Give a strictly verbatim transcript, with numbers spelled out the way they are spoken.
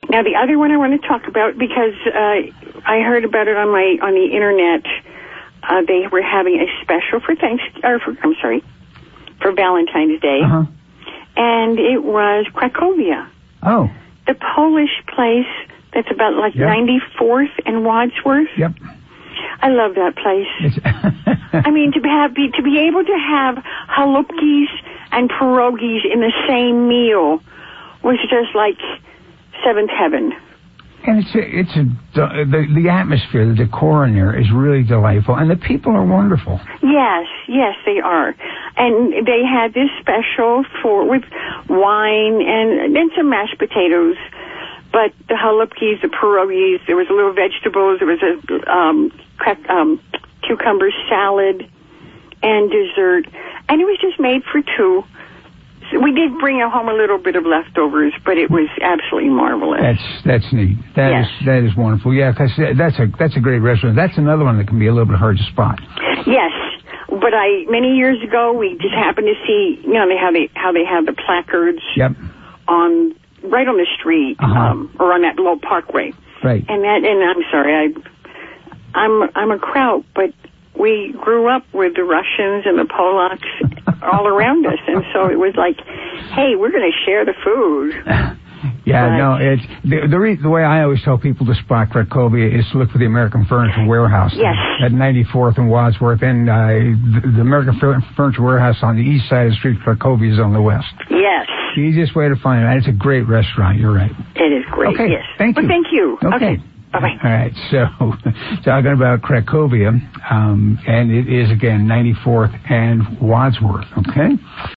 Now, the other one I want to talk about, because uh, I heard about it on my on the internet. Uh, they were having a special for thanks, or for, I'm sorry, for Valentine's Day, uh-huh. and it was Cracovia. Oh, the Polish place that's about like yep. ninety-fourth and Wadsworth. Yep. I love that place. I mean, to have be, to be able to have halupkis and pierogies in the same meal was just like seventh heaven. And it's a, it's a, the, the atmosphere, the decor in there is really delightful, and the people are wonderful. Yes, yes, they are. And they had this special for with wine and, and some mashed potatoes, but the halupkis, the pierogies, there was a little vegetables, there was a um, crack, um, cucumber salad and dessert, and it was just made for two. We did bring home a little bit of leftovers, but it was absolutely marvelous. That's that's neat. That yes. is that is wonderful. Yeah, because that's a that's a great restaurant. That's another one that can be a little bit hard to spot. Yes, but I many years ago we just happened to see, you know, they how they how they have the placards. Yep. On right on the street, uh-huh. um, or on that little parkway. Right. And that and I'm sorry, I I'm I'm a Kraut, but we grew up with the Russians and the Polacks all around us, and so it was like, hey, we're going to share the food. Yeah, but, no, it's the the, re, the way I always tell people to spot Cracovia is to look for the American Furniture Warehouse. Yes. At ninety-fourth and Wadsworth, and uh, the, the American Furniture Warehouse on the east side of the street, Cracovia is on the west. Yes. The easiest way to find it. It's a great restaurant. You're right. It is great. Okay. Yes. Thank you. Well, thank you. Okay. okay. Bye-bye. All right, so talking about Cracovia, um, and it is, again, ninety-fourth and Wadsworth, okay?